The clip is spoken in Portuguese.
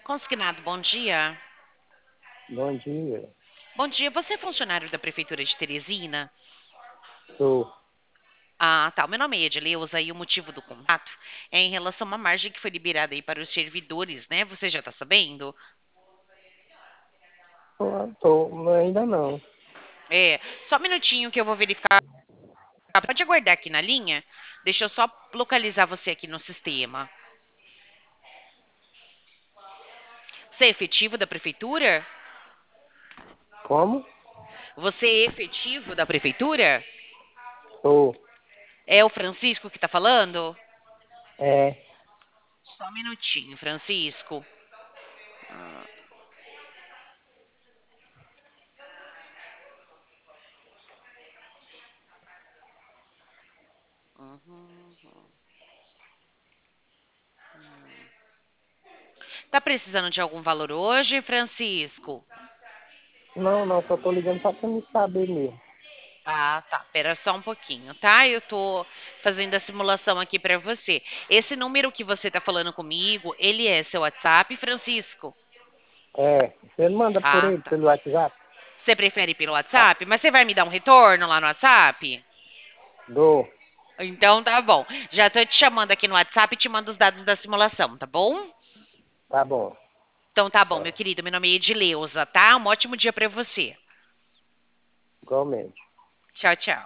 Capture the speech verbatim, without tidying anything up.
Consignado, bom dia. Bom dia. Bom dia, você é funcionário da Prefeitura de Teresina? Sou. Ah, tá. O meu nome é Edileuza e o motivo do contato é em relação a uma margem que foi liberada aí para os servidores, né? Você já tá sabendo? Tô, tô, mas ainda não. É, só um minutinho que eu vou verificar. Pode aguardar aqui na linha? Deixa eu só localizar você aqui no sistema. Você é efetivo da Prefeitura? Como? Você é efetivo da Prefeitura? Sou. É o Francisco que tá falando? É. Só um minutinho, Francisco. Uhum. Tá precisando de algum valor hoje, Francisco? Não, não, só tô ligando só pra me saber mesmo. Ah, tá. Espera só um pouquinho, tá? Eu tô fazendo a simulação aqui pra você. Esse número que você tá falando comigo, ele é seu WhatsApp, Francisco? É. Você manda por Ah, ele, tá. pelo WhatsApp? Você prefere pelo Ah, WhatsApp? Mas você vai me dar um retorno lá no WhatsApp? dou. Então tá bom. Já tô te chamando aqui no WhatsApp e te mando os dados da simulação, tá bom? Tá bom. Então tá bom, meu Tá. querido. Meu nome é Edileuza, tá? Um ótimo dia pra você. Igualmente. Tchau, tchau.